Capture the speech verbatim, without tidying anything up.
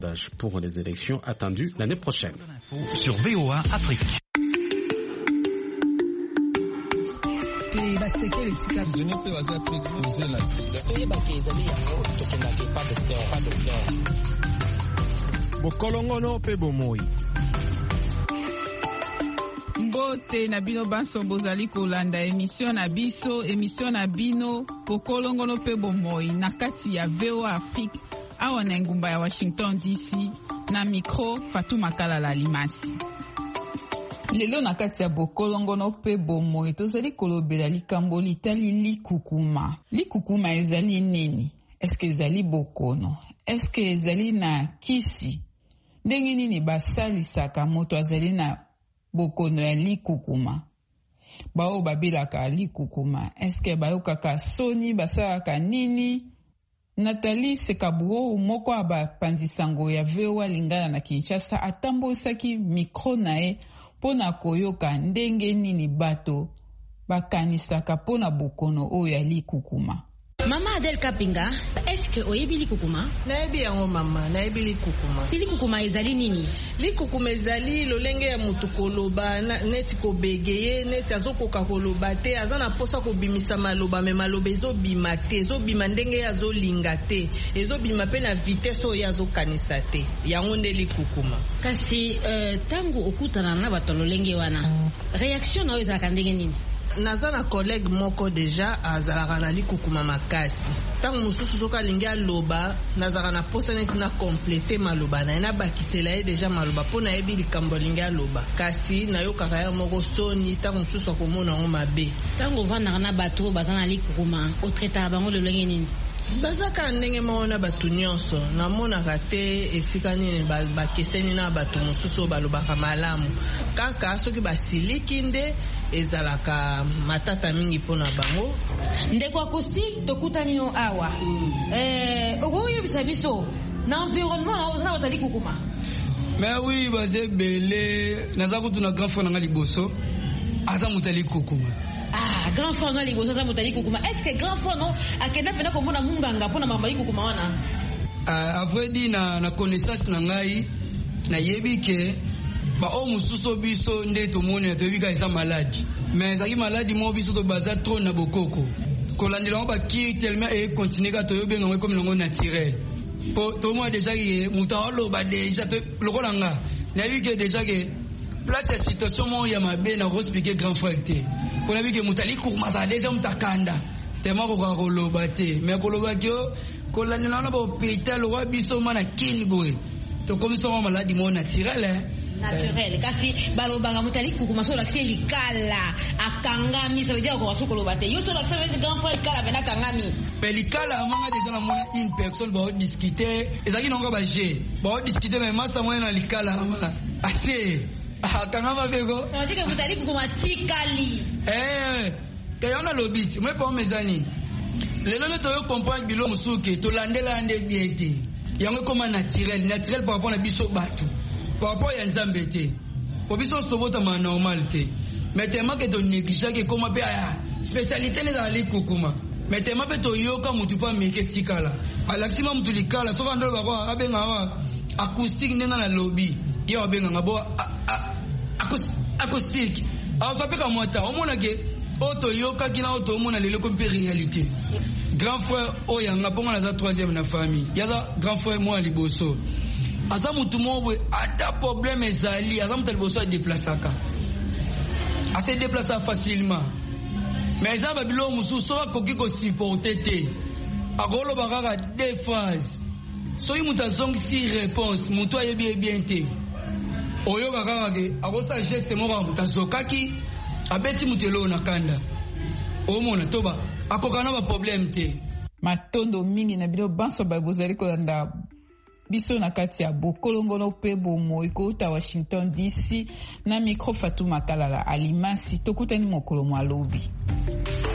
Pour les élections attendues l'année prochaine. Sur V O A Afrique. Bokolongono pe bomoi. Mbote na bino banso bozali kolanda émission na biso émission na bino bokolongono pe bomoi na kati ya V O A Afrique awa na ngumba ya Washington D C na micro Fatuma Kalala Limasi. Lelo na kati ya bokolongono pe bomoi tozali kolobela likambo litali likukuma. Likukuma ezali nini? Eske ezali bokono? Eske ezali na kisi? Ndenge nini basalisaka moto azali na bokono ya likukuma? Bao babelaka likukuma. Eske bayokaka soni basalaka nini? Nathalie Sekabuo moko abapanzisango ya V O A lingana na Kinshasa atambosaki mikro nae pona koyoka ndenge nini bato bakanisaka pona bokono oyo ya likukuma. Mama Adel Kapinga, est-ce que oyebi likukuma? Nayebi yango mama, nayebi likukuma. Likukuma ezali nini? Likukuma ezali lolenge ya mutu koloba neti kobegeye neti azokoka koloba te azana posa kobimisa maloba me maloba ezobima te ezobima ndenge azolinga te ezobima pe na vitesse oyo azokanisa te yango nde likukuma. Kasi uh, tangu okutana na bato lolenge wana réaction na oyo ezalaka ndenge nini? Naza na collègue moko deja azalaka na likukuma makasi. Tangu mususu soka lingi aloba nazalaka na posa neti na complete maloba na ena bakisela ye deja maloba po na yebi likambo lingi aloba. Kasi nayokaka ya moko soni tangu mususu akomona ngo mabe. Tangu vandaka na bato baza na likukuma otretaka bango lolenge nini? Bazaka ndenge maona batu nyonso namonaka te esika nini bakeseni na batu mosusu balobaka malamu kaka soki basiliki nde ezalaka matata mingi pona bango. Ndeko Acoustique tokutani no awa mm. eh okoyebisa biso na environnement na ozala batali kukuma. Mais oui baze belé naza kutuna grand frère nga liboso aza mutali kukuma. Ah, grand frère na liboso za mutali kukuma. Est-ce que grand frère no akenda pena komona munganga pona mama kukuma wana? Ah, après dit na na connaissance na ngai na yebike ba o mususu biso nde to mona to yebika isa malade. Mais zaki malade mo biso to baza trop na bokoko. Kolandela ba ki tellement et continuer ka to yobenga ngwe comme nango naturel. Po to mo déjà que mutalo ba déjà to lokolanga. Na yebike déjà que place ya situation mo ya mabe na expliquer grand frère te. Pour la vie que mutali kurma za déjà mutakanda. Tema ko ka koloba te. Mais koloba kyo kolandela na ba hôpital wa biso mana kinboy. To comme ça malade mo naturel hein. Naturel. Kasi balobanga mutali kukuma so l'accès likala akangami ça veut dire qu'on va koloba te. Yo so l'accès avec grand frère likala bena kangami. Mais likala manga déjà na mona une personne va discuter. Ezaki nonga ba je. Ba discuter mais massa moya na likala mama. Assez. Akangama bego. Ça veut dire que mutali kukuma tikali. Eh. Tayona lobit. Moi pas mes amis. Lelo le toyo comprendre bilo musuke to landela ande biete. Yango comme naturel, naturel par rapport à biso batu. Par rapport à Nzambe te. Pour biso sobota ma normalité. Mais tellement que ton négligence que comment pe spécialité les ali kukuma. Mais tellement que to yoka mutu pa meke tikala. Alaxima mutu likala so vando ba kwa abenga wa acoustique nena na lobby. Yo abenga ngabo acoustique. Alors ça peut comme moi ta. On mona ke oto yoka kina oto mona lelo comme réalité. Grand frère oyanga ponga na za troisième na famille. Yaza grand frère moi liboso. Asa mutu mobwe ata problème ezali asa mutu liboso a déplaçaka. A se déplacer facilement. Mais ça va bilo musu so akoki ko supporter te. Akolo bakaka deux phases. So yi mutu azongi si réponse mutu ayebi bien te. Oyo bakaka ke akosa geste moko mutu azokaki abeti mutu elo na kanda. Omona toba akokana ba problème te. Matondo mingi na bilo banso ba bozali kolanda biso na kati ya bokolongono pe bomo ikota Washington D C na micro Fatuma Kalala Alimasi tokutani mokolo mwalobi.